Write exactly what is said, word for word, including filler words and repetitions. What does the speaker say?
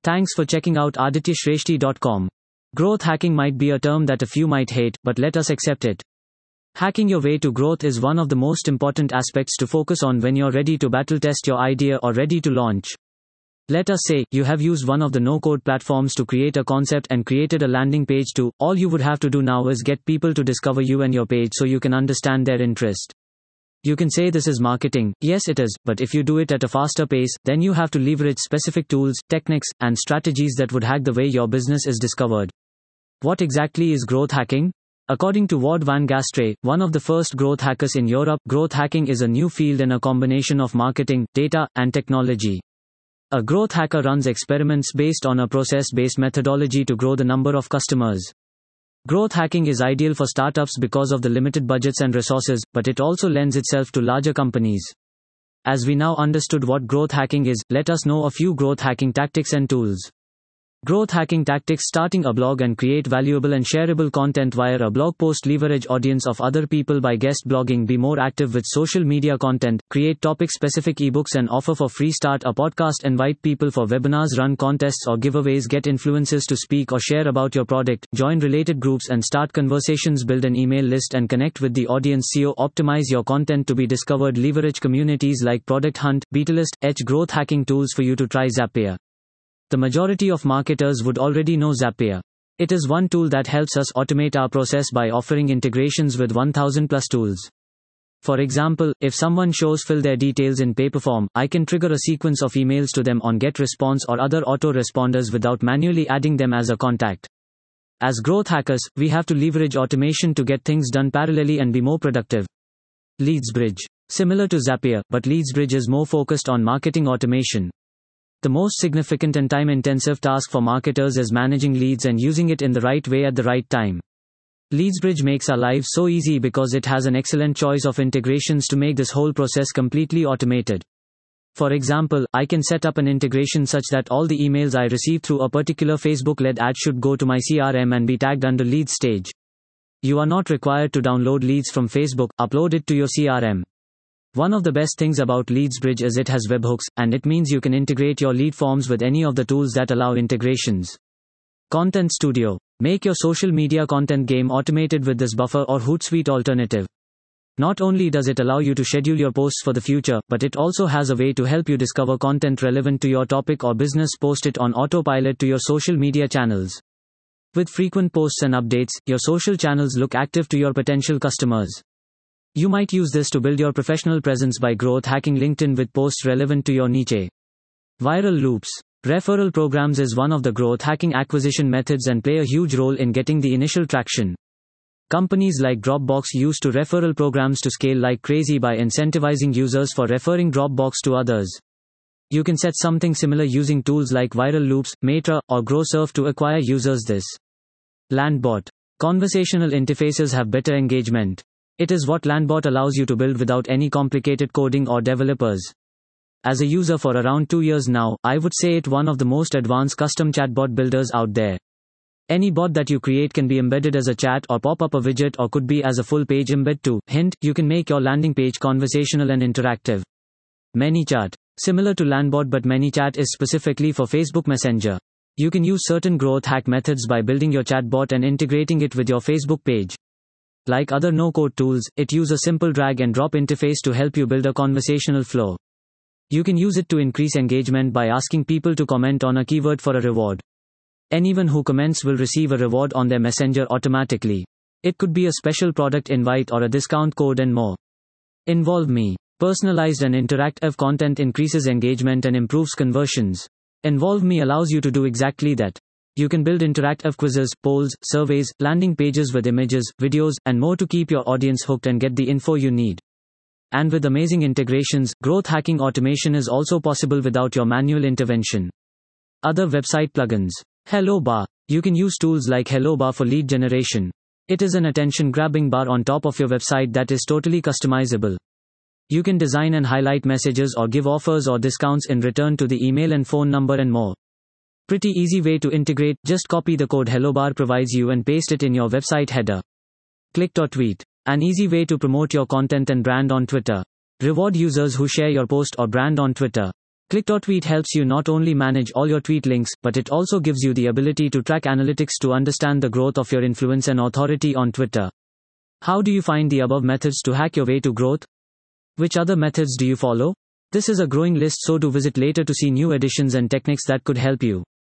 Thanks for checking out aditya shreshti dot com. Growth hacking might be a term that a few might hate, but let us accept it. Hacking your way to growth is one of the most important aspects to focus on when you're ready to battle test your idea or ready to launch. Let us say, you have used one of the no-code platforms to create a concept and created a landing page too. All you would have to do now is get people to discover you and your page so you can understand their interest. You can say this is marketing. Yes, it is, but if you do it at a faster pace, then you have to leverage specific tools, techniques, and strategies that would hack the way your business is discovered. What exactly is growth hacking? According to Wout van Gastre, one of the first growth hackers in Europe, growth hacking is a new field in a combination of marketing, data, and technology. A growth hacker runs experiments based on a process-based methodology to grow the number of customers. Growth hacking is ideal for startups because of the limited budgets and resources, but it also lends itself to larger companies. As we now understood what growth hacking is, let us know a few growth hacking tactics and tools. Growth hacking tactics: starting a blog and create valuable and shareable content via a blog post. Leverage audience of other people by guest blogging. Be more active with social media content. Create topic-specific ebooks and offer for free. Start a podcast. Invite people for webinars. Run contests or giveaways. Get influencers to speak or share about your product. Join related groups and start conversations. Build an email list and connect with the audience. S E O. Optimize your content to be discovered. Leverage communities like Product Hunt, Beatlist, Edge. Growth hacking tools for you to try. Zapier. The majority of marketers would already know Zapier. It is one tool that helps us automate our process by offering integrations with one thousand plus tools. For example, if someone shows fill their details in paper form, I can trigger a sequence of emails to them on GetResponse or other autoresponders without manually adding them as a contact. As growth hackers, we have to leverage automation to get things done parallelly and be more productive. LeadsBridge. Similar to Zapier, but LeadsBridge is more focused on marketing automation. The most significant and time-intensive task for marketers is managing leads and using it in the right way at the right time. LeadsBridge makes our lives so easy because it has an excellent choice of integrations to make this whole process completely automated. For example, I can set up an integration such that all the emails I receive through a particular Facebook-led ad should go to my C R M and be tagged under leads stage. You are not required to download leads from Facebook, upload it to your C R M. One of the best things about LeadsBridge is it has webhooks, and it means you can integrate your lead forms with any of the tools that allow integrations. Content Studio. Make your social media content game automated with this Buffer or Hootsuite alternative. Not only does it allow you to schedule your posts for the future, but it also has a way to help you discover content relevant to your topic or business. Post it on autopilot to your social media channels. With frequent posts and updates, your social channels look active to your potential customers. You might use this to build your professional presence by growth hacking LinkedIn with posts relevant to your niche. Viral loops. Referral programs is one of the growth hacking acquisition methods and play a huge role in getting the initial traction. Companies like Dropbox use to referral programs to scale like crazy by incentivizing users for referring Dropbox to others. You can set something similar using tools like Viral Loops, Meta, or GrowSurf to acquire users. This. LandBot. Conversational interfaces have better engagement. It is what LandBot allows you to build without any complicated coding or developers. As a user for around two years now, I would say it one of the most advanced custom chatbot builders out there. Any bot that you create can be embedded as a chat or pop up a widget or could be as a full page embed too. Hint, you can make your landing page conversational and interactive. ManyChat. Similar to LandBot, but ManyChat is specifically for Facebook Messenger. You can use certain growth hack methods by building your chatbot and integrating it with your Facebook page. Like other no-code tools, it uses a simple drag-and-drop interface to help you build a conversational flow. You can use it to increase engagement by asking people to comment on a keyword for a reward. Anyone who comments will receive a reward on their messenger automatically. It could be a special product invite or a discount code and more. Involve Me. Personalized and interactive content increases engagement and improves conversions. Involve Me allows you to do exactly that. You can build interactive quizzes, polls, surveys, landing pages with images, videos, and more to keep your audience hooked and get the info you need. And with amazing integrations, growth hacking automation is also possible without your manual intervention. Other website plugins. Hello Bar. You can use tools like Hello Bar for lead generation. It is an attention-grabbing bar on top of your website that is totally customizable. You can design and highlight messages or give offers or discounts in return to the email and phone number and more. Pretty easy way to integrate, just copy the code HelloBar provides you and paste it in your website header. Click or tweet. An easy way to promote your content and brand on Twitter. Reward users who share your post or brand on Twitter. Click.tweet helps you not only manage all your tweet links, but it also gives you the ability to track analytics to understand the growth of your influence and authority on Twitter. How do you find the above methods to hack your way to growth? Which other methods do you follow? This is a growing list, so do visit later to see new additions and techniques that could help you.